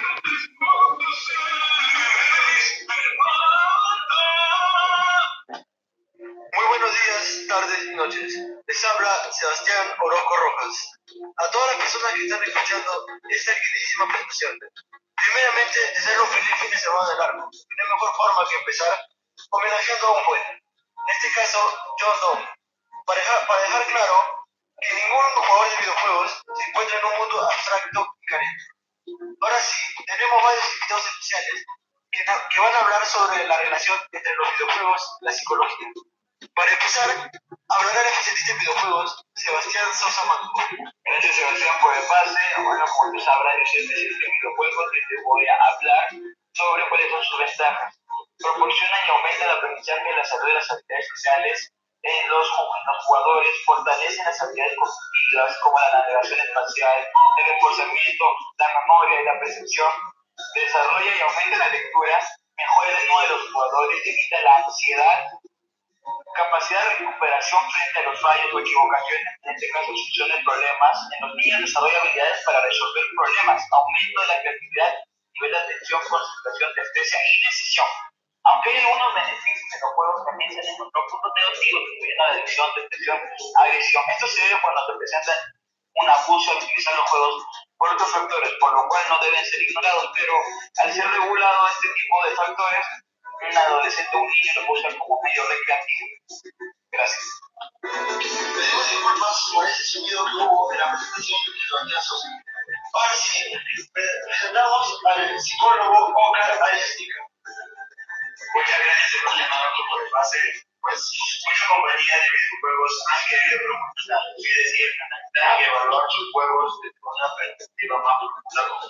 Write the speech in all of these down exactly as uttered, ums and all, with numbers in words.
Muy buenos días, tardes y noches. Les habla Sebastián Orozco Rojas. A todas las personas que están escuchando esta queridísima presentación. Primeramente, desearles un feliz fin de semana largo. Y no hay mejor forma que empezar homenajeando a un poeta. En este caso, John Donne. Para dejar, para dejar claro que ningún jugador de videojuegos se encuentra en un mundo abstracto y carente. Ahora sí, tenemos varios invitados especiales que, que van a hablar sobre la relación entre los videojuegos y la psicología. Para empezar, hablará el especialista en videojuegos, Sebastián Sosa Manco. Gracias, Sebastián, por el pase. Bueno, como tú sabrás, yo soy especialista en videojuegos y te voy a hablar sobre cuáles son sus ventajas. Proporcionan y aumentan el aprendizaje de la salud de las habilidades sociales en los, los jugadores, fortalecen las habilidades cognitivas como la navegación espacial, el reforzamiento, la memoria y la percepción, desarrolla y aumenta la lectura, mejora el ánimo de los jugadores, evita la ansiedad, capacidad de recuperación frente a los fallos o equivocaciones, en este caso solución de problemas. En los niños desarrolla habilidades para resolver problemas, aumento de la creatividad, nivel de atención, concentración, destreza y decisión. Aunque hay algunos beneficios en los juegos, también se han encontrado puntos negativos, incluyendo la adicción, depresión, agresión. Esto se debe cuando se presentan un abuso al utilizar los juegos por otros factores, por lo cual no deben ser ignorados, pero al ser regulado este tipo de factores, un adolescente o un niño lo puede usar como medio recreativo. Gracias. Pedimos disculpas por ese sonido que hubo en la presentación de Sebastián Sosa. Ahora sí, presentamos al psicólogo Oscar Ariastica. Muchas gracias, Sebastián Orozco, por el pase. Pues muchas compañías de videojuegos han querido promocionar, es decir, analizar y evaluar sus juegos desde una perspectiva más profunda como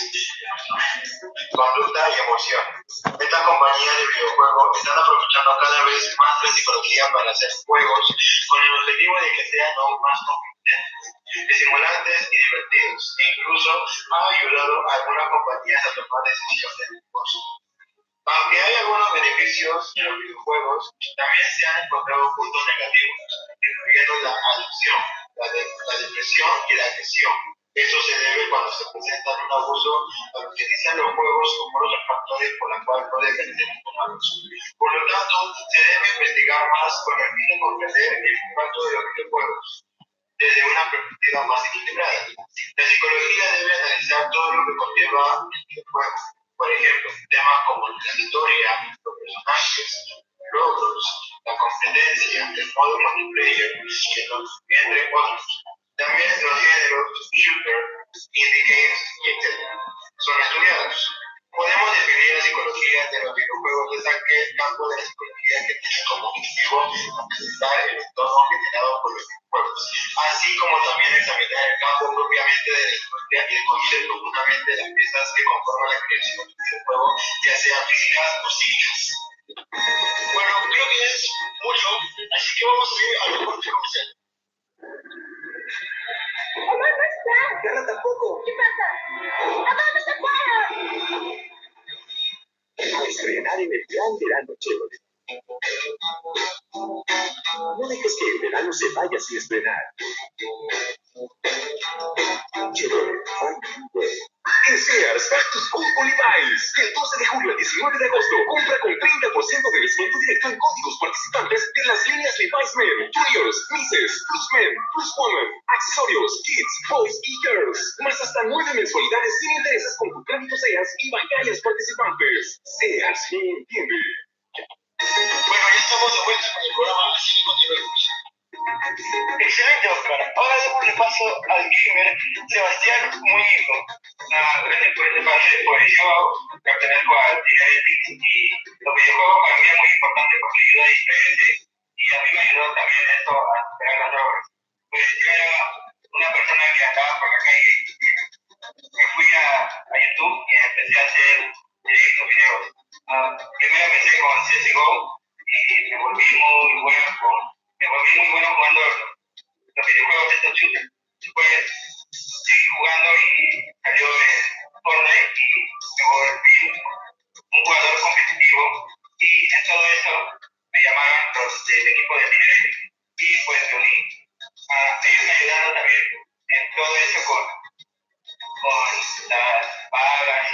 conducta y emoción. Estas compañías de videojuegos están aprovechando cada vez más la psicología para hacer juegos con el objetivo de que sean aún más competentes, estimulantes y divertidos, e incluso ha ayudado a algunas compañías a tomar decisiones de negocio. Aunque hay algunos beneficios en los videojuegos, también se han encontrado puntos negativos, incluyendo la adicción, la, de, la depresión y la agresión. Esto se debe cuando se presenta un abuso al utilizar los juegos como otros factores por los cuales no deben ser tomados. Por lo tanto, se debe investigar más con el fin de comprender el impacto de los videojuegos desde una perspectiva más equilibrada. La psicología debe analizar todo lo que conlleva el videojuego. Por ejemplo, temas como la historia, los personajes, los logros, la competencia, el modo multiplayer, entre otros. También los géneros, shooter, indie games, etcétera son estudiados. Podemos definir la psicología de los videojuegos desde aquel campo de la psicología que tiene como objetivo analizar el entorno generado por los videojuegos, así como también examinar el campo propiamente de la psicología y de conocer profundamente las piezas que conforman la creación del videojuego, ya sean físicas o psíquicas. Bueno, creo que es mucho, así que vamos a ir a los cortes comerciales. ¡Omar no está! Carla tampoco. ¿Qué pasa? ¿A dónde se fueron? A estrenar en el Gran Verano Chevrolet. No dejes que el verano se vaya sin estrenar. Chevrolet, Fine Way. En Sears, back to school con Levi's. Del doce de julio al diecinueve de agosto, compra con treinta por ciento de descuento directo en códigos participantes de las líneas Levi's Men, Juniors, Misses, Plus Men, Plus Women, accesorios, kids, boys y girls. Más hasta nueve mensualidades sin intereses con tu crédito Sears y bancarias participantes. Sears me entiende. Bueno, ya estamos de vuelta con el programa, así que continuemos. Excelente, Oscar. Ahora démosle paso al gamer Sebastián Muñico. Ah, gracias por este pase. Pues yo pertenezco al Día Ethics y los videojuegos para mí es muy importante porque ayuda a distraerse y a mí me ayudó también esto a superar las drogas. Pues yo era una persona que andaba por la calle y me fui a, a YouTube y empecé a hacer directos videos. Uh, primero empecé con C S G O y me volví muy bueno con, me volví muy bueno jugando los videojuegos de estos shooters. Después seguí jugando y salió de Fortnite y me volví un jugador competitivo y en todo eso me llamaron los del equipo de Tigre y pues me uní. Uh, ellos me ayudaron también en todo eso con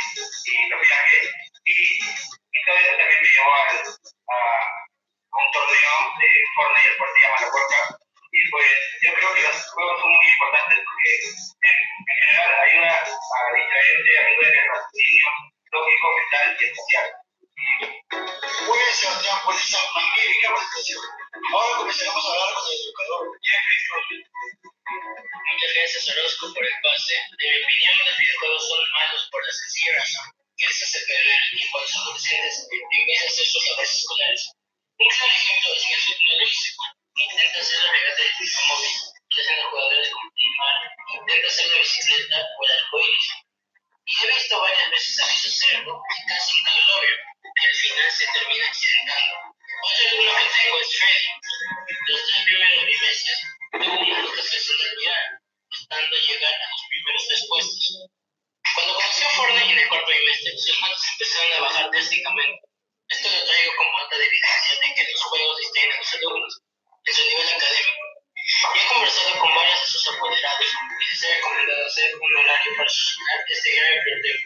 y lo viajé. Y, y todo eso también me llevó a, a un torneo de Fortnite, el cual se llama la World Cup. Y pues yo creo que los juegos son muy importantes porque en, en general ayuda a distraerte, ayuda en el raciocinio lógico, mental y social. Muy bien, Sebastián, por esa magnífica presentación. Ahora comenzaremos a hablar con el educador Jeffrey Roosevelt. Muchas gracias, Orozco, por el pase. De mi opinión, los videojuegos son malos por la sencilla razón que les hace perder el tiempo a los adolescentes en vez de hacer sus labores escolares. Un claro ejemplo es que el ritmo dulce intenta hacer la regata del disco móvil y hacen a los jugadores continuar, intenta hacer la bicicleta o el arcoíris. Y he visto varias veces a mis hacerlo y casi nunca lo logran, y al final se termina accidentando. Otro alumno que tengo es Freddy. Los tres primeros bimestres tuvo una frustración de olvidar, estando a llegar a los primeros tres puestos. Cuando conoció Fortnite en el cuarto bimestre, sus notas empezaron a bajar drásticamente. Esto lo traigo como nota de evidencia de que los juegos distraen a los alumnos en su nivel académico. Y he conversado con varios de sus apoderados y les he recomendado hacer un horario para solucionar este grave problema.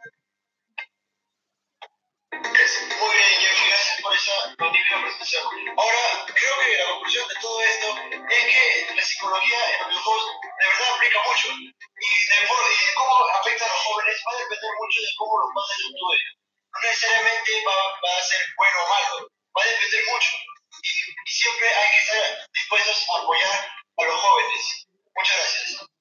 Muy bien, Jeffrey, gracias por esa magnífica presentación. Ahora, creo que la conclusión de todo esto es que la psicología en los videojuegos de verdad aplica mucho. Y de, por- y de cómo afecta a los jóvenes va a depender mucho de cómo los padres lo actúen. No necesariamente va, va a ser bueno o malo, va a depender mucho. Y, y siempre hay que estar dispuestos a apoyar a los jóvenes. Muchas gracias.